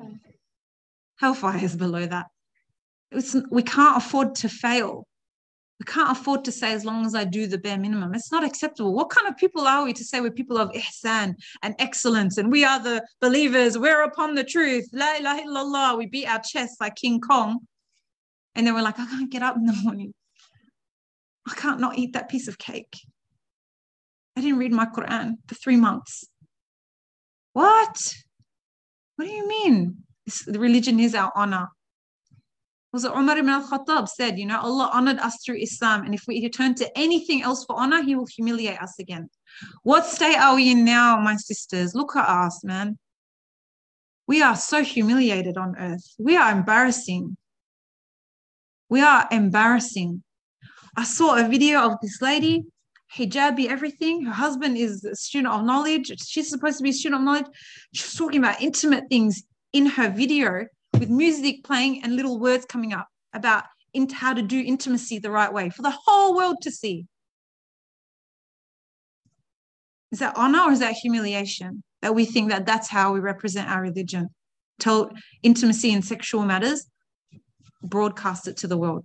Hellfire is below that. We can't afford to fail. We can't afford to say as long as I do the bare minimum. It's not acceptable. What kind of people are we to say we're people of ihsan and excellence and we are the believers, we're upon the truth, la ilaha illallah, we beat our chests like King Kong, and then we're like, I can't get up in the morning. I can't not eat that piece of cake. I didn't read my Quran for 3 months. What? What do you mean? The religion is our honor. Was it Umar ibn al-Khattab said, you know, Allah honored us through Islam, and if we turn to anything else for honor, he will humiliate us again. What state are we in now, my sisters? Look at us, man. We are so humiliated on earth. We are embarrassing. We are embarrassing. I saw a video of this lady, hijabi, everything. Her husband is a student of knowledge. She's supposed to be a student of knowledge. She was talking about intimate things in her video with music playing and little words coming up about how to do intimacy the right way for the whole world to see. Is that honor or is that humiliation? That we think that that's how we represent our religion. Tell intimacy in sexual matters, broadcast it to the world.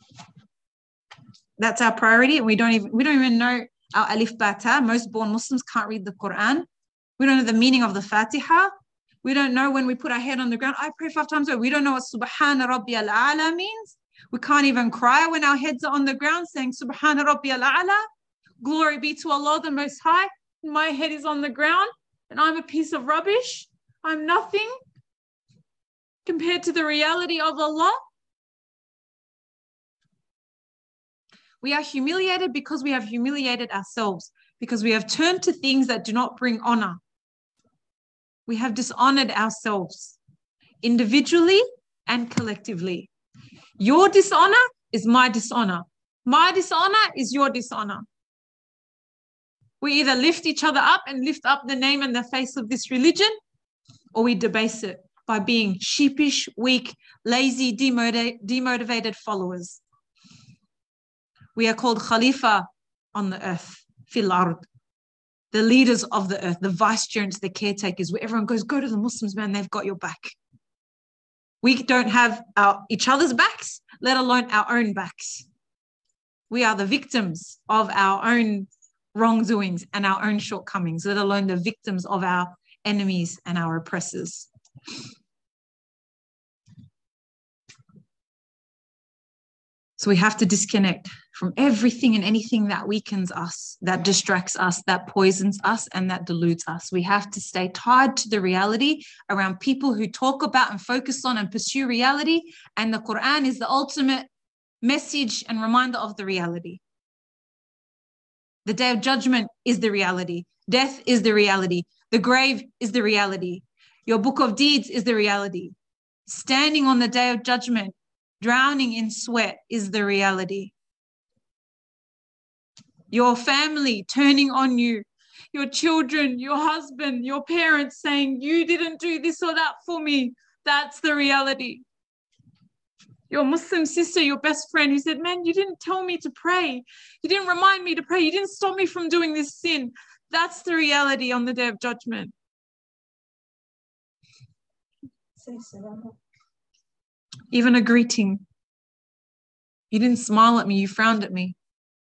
That's our priority, and we don't even know our alif ba ta. Most born Muslims can't read the Quran. We don't know the meaning of the Fatiha. We don't know when we put our head on the ground, I pray 5 times a day. We don't know what Subhana Rabbiyal A'la means. We can't even cry when our heads are on the ground saying Subhana Rabbiyal A'la. Glory be to Allah the Most High. My head is on the ground and I'm a piece of rubbish. I'm nothing compared to the reality of Allah. We are humiliated because we have humiliated ourselves, because we have turned to things that do not bring honor. We have dishonored ourselves individually and collectively. Your dishonor is my dishonor. My dishonor is your dishonor. We either lift each other up and lift up the name and the face of this religion, or we debase it by being sheepish, weak, lazy, demotivated followers. We are called Khalifa on the earth, fil ard. The leaders of the earth, the vicegerents, the caretakers, where everyone goes, go to the Muslims, man, they've got your back. We don't have each other's backs, let alone our own backs. We are the victims of our own wrongdoings and our own shortcomings, let alone the victims of our enemies and our oppressors. So we have to disconnect from everything and anything that weakens us, that distracts us, that poisons us, and that dilutes us. We have to stay tied to the reality around people who talk about and focus on and pursue reality. And the Quran is the ultimate message and reminder of the reality. The Day of Judgment is the reality. Death is the reality. The grave is the reality. Your book of deeds is the reality. Standing on the Day of Judgment, drowning in sweat is the reality. Your family turning on you, your children, your husband, your parents saying, you didn't do this or that for me. That's the reality. Your Muslim sister, your best friend who said, man, you didn't tell me to pray. You didn't remind me to pray. You didn't stop me from doing this sin. That's the reality on the Day of Judgment. Even a greeting. You didn't smile at me, you frowned at me.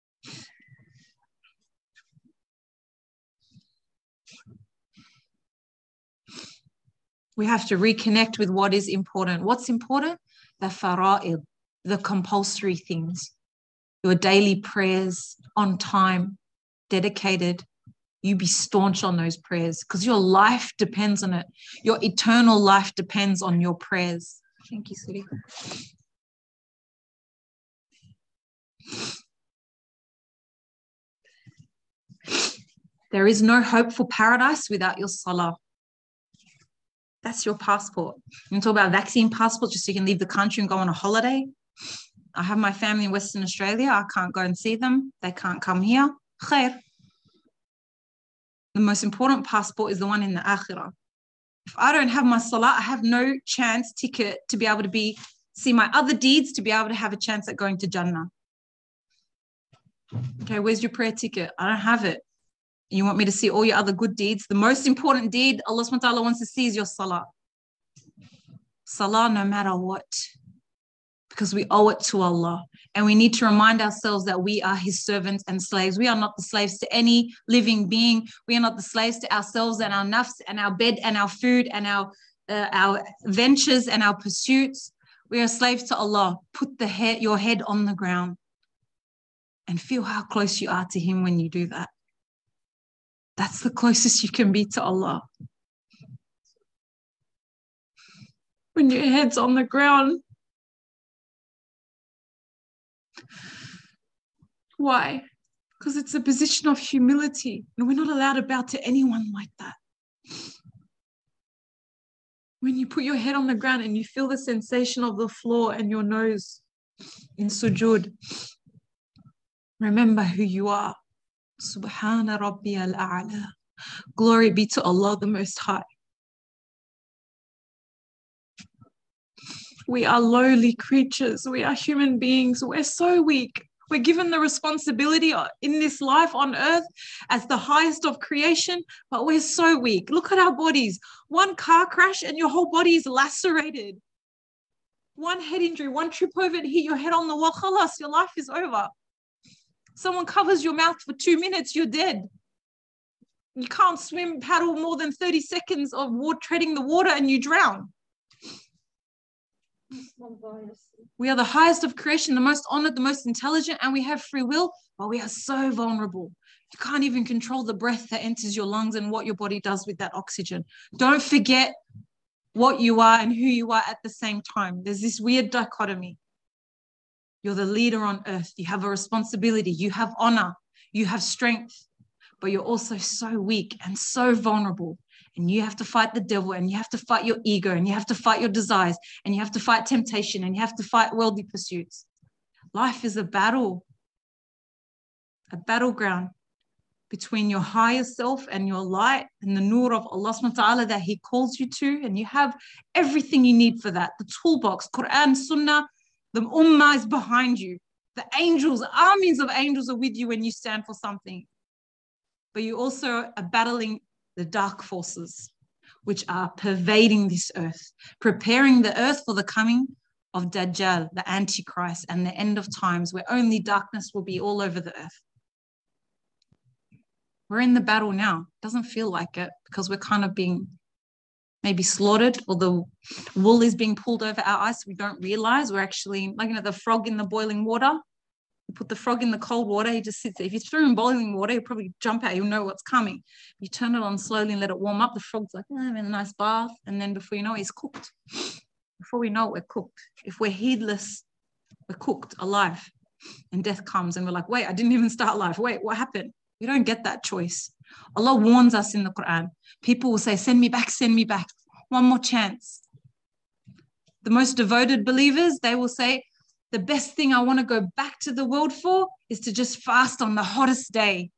We have to reconnect with what is important. What's important? The fara'id, the compulsory things. Your daily prayers on time, dedicated. You be staunch on those prayers because your life depends on it. Your eternal life depends on your prayers. Thank you, sweetie. There is no hope for paradise without your salah. That's your passport. You talk about vaccine passport just so you can leave the country and go on a holiday. I have my family in Western Australia. I can't go and see them. They can't come here. Khair. The most important passport is the one in the akhirah. If I don't have my salah, I have no chance ticket to be able to see my other deeds, to be able to have a chance at going to Jannah. Okay, where's your prayer ticket? I don't have it. You want me to see all your other good deeds? The most important deed Allah subhanahu wa ta'ala wants to see is your salah. Salah no matter what. because we owe it to Allah. And we need to remind ourselves that we are His servants and slaves. We are not the slaves to any living being. We are not the slaves to ourselves and our nafs and our bed and our food and our ventures and our pursuits. We are slaves to Allah. Put your head on the ground and feel how close you are to Him when you do that. That's the closest you can be to Allah. When your head's on the ground. Why? Because it's a position of humility, and we're not allowed to bow to anyone like that. When you put your head on the ground and you feel the sensation of the floor and your nose in sujood, remember who you are. Subhana Rabbiyal A'la. Glory be to Allah the Most High. We are lowly creatures. We are human beings. We're so weak. We're given the responsibility in this life on earth as the highest of creation, but we're so weak. Look at our bodies. One car crash and your whole body is lacerated. One head injury, one trip over and hit your head on the wall. Khalas, your life is over. Someone covers your mouth for 2 minutes, you're dead. You can't swim, paddle more than 30 seconds of treading the water and you drown. We are the highest of creation, the most honored, the most intelligent, and we have free will, but we are so vulnerable. You can't even control the breath that enters your lungs and what your body does with that oxygen. Don't forget what you are and who you are at the same time. There's this weird dichotomy. You're the leader on earth. You have a responsibility. You have honor. You have strength, but you're also so weak and so vulnerable. And you have to fight the devil, and you have to fight your ego, and you have to fight your desires, and you have to fight temptation, and you have to fight worldly pursuits. Life is a battle, a battleground between your higher self and your light and the nur of Allah subhanahu wa ta'ala that He calls you to. And you have everything you need for that. The toolbox, Quran, Sunnah, the ummah is behind you. The angels, armies of angels are with you when you stand for something. But you also are battling the dark forces, which are pervading this earth, preparing the earth for the coming of Dajjal, the Antichrist, and the end of times where only darkness will be all over the earth. We're in the battle now. Doesn't feel like it because we're kind of being maybe slaughtered, or the wool is being pulled over our eyes. So we don't realize we're actually, like, the frog in the boiling water. You put the frog in the cold water, he just sits there. If you threw him in boiling water, he'll probably jump out. You'll know what's coming. You turn it on slowly and let it warm up. The frog's like, I'm in a nice bath. And then before you know it, he's cooked. Before we know it, we're cooked. If we're heedless, we're cooked alive. And death comes and we're like, wait, I didn't even start life. Wait, what happened? We don't get that choice. Allah warns us in the Quran. People will say, send me back, one more chance. The most devoted believers, they will say, the best thing I want to go back to the world for is to just fast on the hottest day.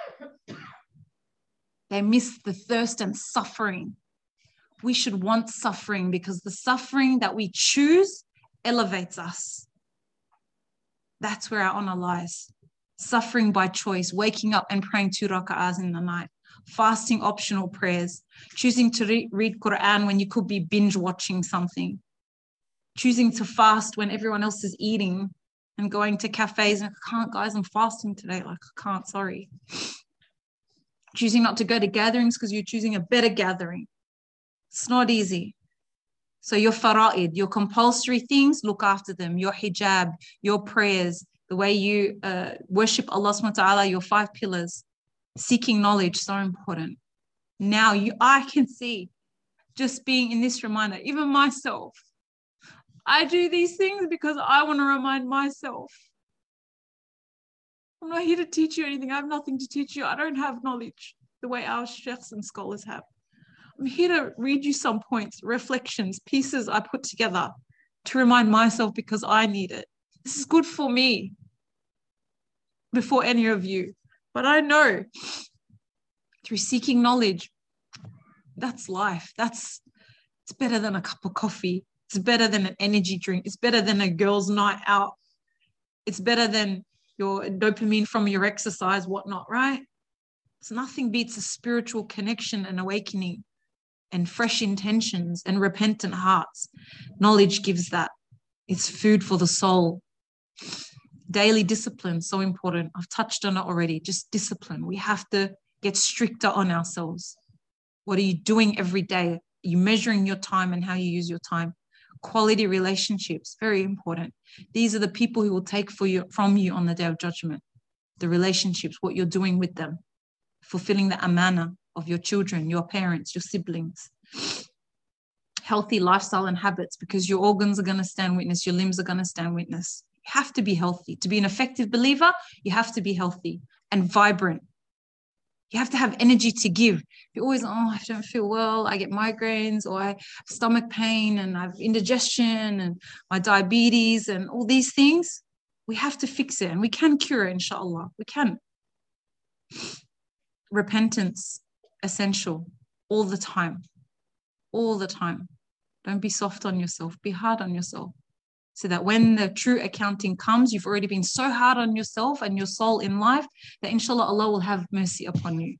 They miss the thirst and suffering. We should want suffering because the suffering that we choose elevates us. That's where our honor lies. Suffering by choice, waking up and praying 2 rak'ahs in the night, fasting optional prayers, choosing to read Quran when you could be binge watching something, choosing to fast when everyone else is eating and going to cafes and I can't, guys, I'm fasting today. Like, I can't, sorry. Choosing not to go to gatherings because you're choosing a better gathering. It's not easy. So your fara'id, your compulsory things, look after them. Your hijab, your prayers, the way you worship Allah subhanahu wa ta'ala, your 5 pillars, seeking knowledge, so important. Now I can see, just being in this reminder, even myself, I do these things because I want to remind myself. I'm not here to teach you anything. I have nothing to teach you. I don't have knowledge the way our sheikhs and scholars have. I'm here to read you some points, reflections, pieces I put together to remind myself because I need it. This is good for me before any of you. But I know through seeking knowledge, that's life. It's better than a cup of coffee. It's better than an energy drink. It's better than a girl's night out. It's better than your dopamine from your exercise, whatnot, right? So nothing beats a spiritual connection and awakening and fresh intentions and repentant hearts. Knowledge gives that. It's food for the soul. Daily discipline, so important. I've touched on it already. Just discipline. We have to get stricter on ourselves. What are you doing every day? Are you measuring your time and how you use your time? Quality relationships, very important. These are the people who will take from you on the day of judgment. The relationships, what you're doing with them, fulfilling the amana of your children, your parents, your siblings. Healthy lifestyle and habits, because your organs are going to stand witness, your limbs are going to stand witness. You have to be healthy. To be an effective believer, you have to be healthy and vibrant. You have to have energy to give. You're always, I don't feel well, I get migraines, or I have stomach pain, and I have indigestion, and my diabetes, and all these things. We have to fix it, and we can cure it, inshallah. We can. Repentance, essential, all the time. All the time. Don't be soft on yourself. Be hard on yourself. So that when the true accounting comes, you've already been so hard on yourself and your soul in life that inshallah Allah will have mercy upon you.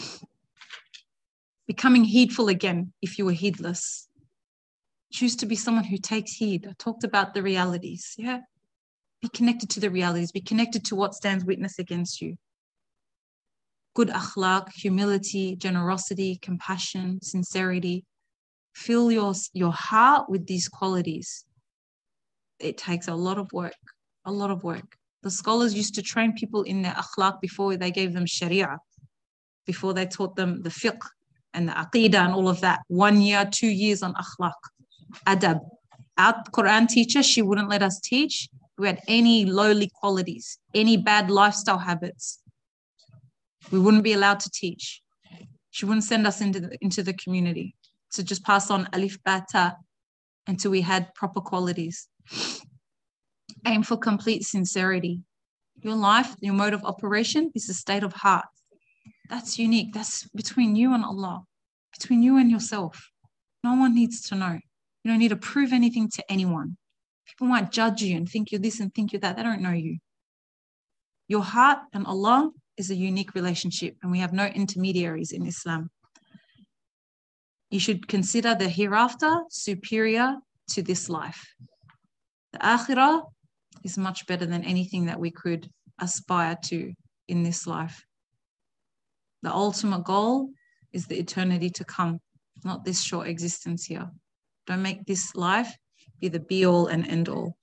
Becoming heedful again if you were heedless. Choose to be someone who takes heed. I talked about the realities. Yeah. Be connected to the realities. Be connected to what stands witness against you. Good akhlaq, humility, generosity, compassion, sincerity. Fill your heart with these qualities. It takes a lot of work, a lot of work. The scholars used to train people in their akhlaq before they gave them sharia, before they taught them the fiqh and the aqidah and all of that. 1 year, 2 years on akhlaq, adab. Our Quran teacher, she wouldn't let us teach. We had any lowly qualities, any bad lifestyle habits. We wouldn't be allowed to teach. She wouldn't send us into the community. So just pass on alif, ba, ta, until we had proper qualities. Aim for complete sincerity. Your life, your mode of operation is a state of heart. That's unique. That's between you and Allah, between you and yourself. No one needs to know. You don't need to prove anything to anyone. People might judge you and think you're this and think you're that. They don't know you. Your heart and Allah is a unique relationship, and we have no intermediaries in Islam. You should consider the hereafter superior to this life. The akhirah is much better than anything that we could aspire to in this life. The ultimate goal is the eternity to come, not this short existence here. Don't make this life be the be all and end all.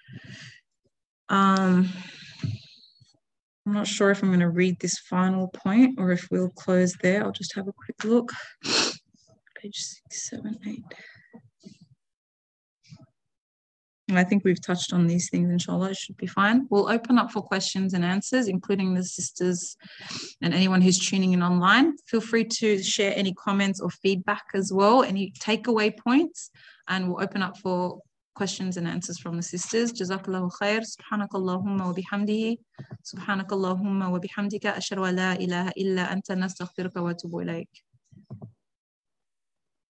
I'm not sure if I'm going to read this final point or if we'll close there. I'll just have a quick look. Page 6, 7, 8. And I think we've touched on these things, inshallah. It should be fine. We'll open up for questions and answers, including the sisters and anyone who's tuning in online. Feel free to share any comments or feedback as well, any takeaway points, and we'll open up for questions and answers from the sisters. Jazakallahu khair. Subhanakallahumma wa bihamdihi. Subhanakallahumma wa bihamdika. Ashhadu an la ilaha illa anta nastaghfiruka wa atubu ilayk.